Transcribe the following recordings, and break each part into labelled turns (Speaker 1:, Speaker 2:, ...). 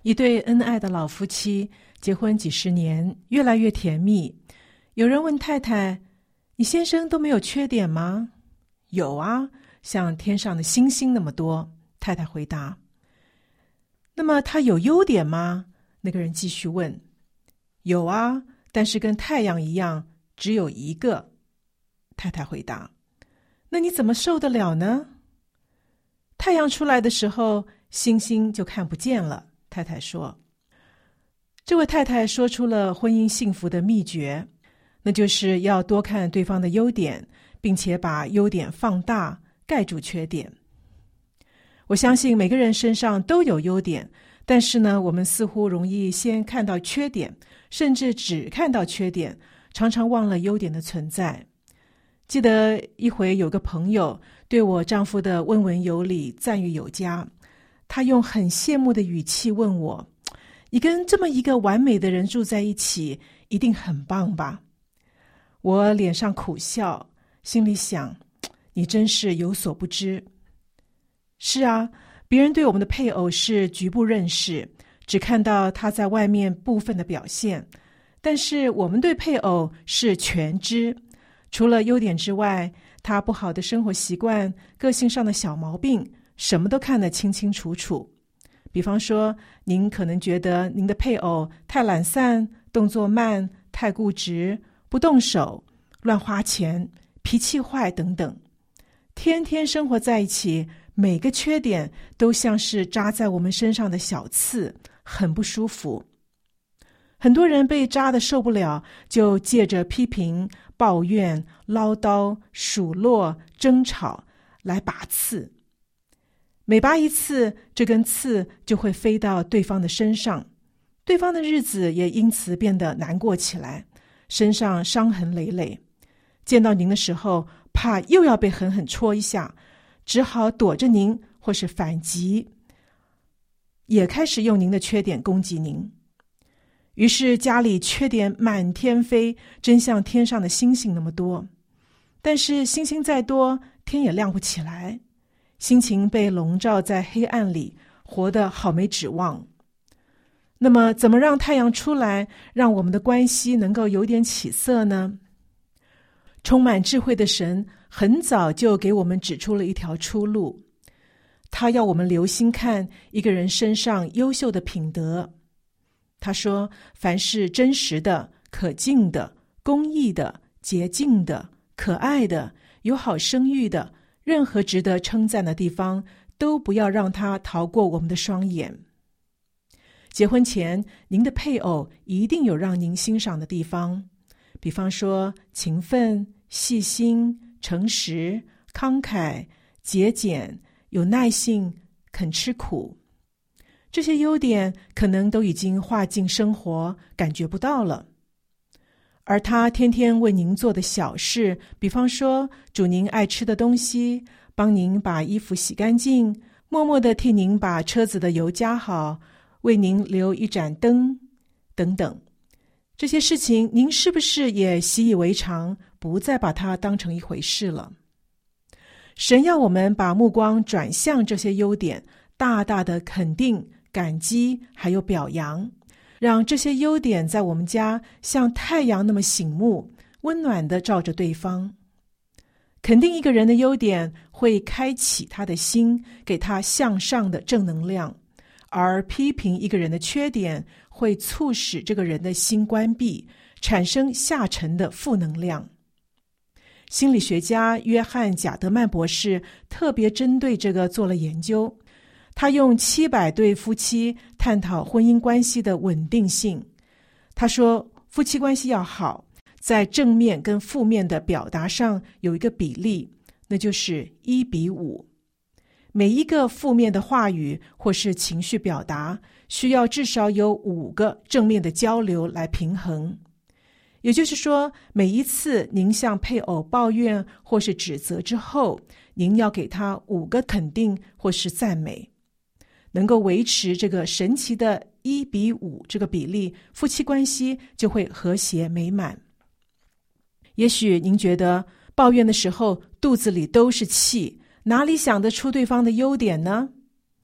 Speaker 1: 一对恩爱的老夫妻结婚几十年，越来越甜蜜。有人问太太：你先生都没有缺点吗？有啊，像天上的星星那么多。太太回答。那么他有优点吗？那个人继续问。有啊，但是跟太阳一样，只有一个。太太回答。那你怎么受得了呢？太阳出来的时候，星星就看不见了。太太说。这位太太说出了婚姻幸福的秘诀，那就是要多看对方的优点，并且把优点放大，盖住缺点。我相信每个人身上都有优点，但是呢，我们似乎容易先看到缺点，甚至只看到缺点，常常忘了优点的存在。记得一回有个朋友对我丈夫的温文有礼，赞誉有加，他用很羡慕的语气问我：你跟这么一个完美的人住在一起，一定很棒吧？我脸上苦笑，心里想，你真是有所不知。是啊，别人对我们的配偶是局部认识，只看到他在外面部分的表现，但是我们对配偶是全知，除了优点之外，他不好的生活习惯、个性上的小毛病，什么都看得清清楚楚。比方说，您可能觉得您的配偶太懒散、动作慢、太固执、不动手、乱花钱、脾气坏等等。天天生活在一起，每个缺点都像是扎在我们身上的小刺，很不舒服。很多人被扎得受不了，就借着批评、抱怨、唠叨、数落、争吵来拔刺。每拔一次，这根刺就会飞到对方的身上，对方的日子也因此变得难过起来，身上伤痕累累。见到您的时候，怕又要被狠狠戳一下，只好躲着您或是反击，也开始用您的缺点攻击您。于是家里缺点满天飞，真像天上的星星那么多。但是星星再多，天也亮不起来，心情被笼罩在黑暗里，活得好没指望。那么怎么让太阳出来，让我们的关系能够有点起色呢？充满智慧的神很早就给我们指出了一条出路，他要我们留心看一个人身上优秀的品德。他说，凡是真实的、可敬的、公义的、洁净的、可爱的、有好声誉的，任何值得称赞的地方，都不要让它逃过我们的双眼。结婚前，您的配偶一定有让您欣赏的地方，比方说勤奋、细心、诚实、慷慨、节俭、有耐性、肯吃苦。这些优点可能都已经化进生活，感觉不到了。而他天天为您做的小事，比方说煮您爱吃的东西，帮您把衣服洗干净，默默地替您把车子的油加好，为您留一盏灯等等，这些事情您是不是也习以为常，不再把它当成一回事了？神要我们把目光转向这些优点，大大的肯定、感激还有表扬，让这些优点在我们家像太阳那么醒目，温暖地照着对方。肯定一个人的优点会开启他的心，给他向上的正能量，而批评一个人的缺点会促使这个人的心关闭，产生下沉的负能量。心理学家约翰·贾德曼博士特别针对这个做了研究，他用700对夫妻探讨婚姻关系的稳定性。他说，夫妻关系要好，在正面跟负面的表达上有一个比例，那就是1:5。每一个负面的话语或是情绪表达，需要至少有5个正面的交流来平衡。也就是说，每一次您向配偶抱怨或是指责之后，您要给他5个肯定或是赞美。能够维持这个神奇的1:5这个比例，夫妻关系就会和谐美满。也许您觉得抱怨的时候肚子里都是气，哪里想得出对方的优点呢？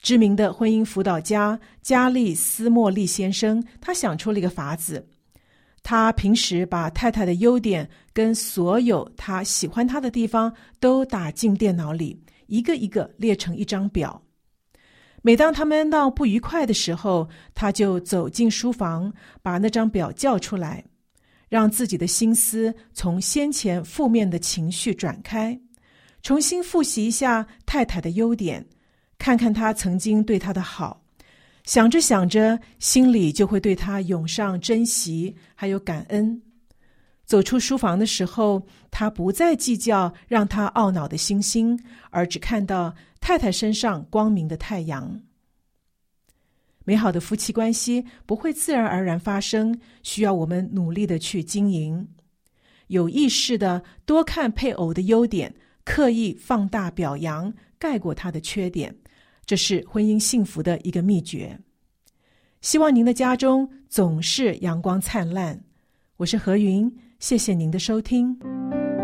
Speaker 1: 知名的婚姻辅导家加利斯莫利先生，他想出了一个法子。他平时把太太的优点跟所有他喜欢她的地方都打进电脑里，一个一个列成一张表。每当他们闹不愉快的时候，他就走进书房，把那张表叫出来，让自己的心思从先前负面的情绪转开，重新复习一下太太的优点，看看她曾经对他的好。想着想着，心里就会对他涌上珍惜还有感恩。走出书房的时候，他不再计较让他懊恼的星星，而只看到太太身上光明的太阳。美好的夫妻关系不会自然而然发生，需要我们努力的去经营，有意识的多看配偶的优点，刻意放大表扬，盖过他的缺点，这是婚姻幸福的一个秘诀。希望您的家中总是阳光灿烂。我是何云，谢谢您的收听。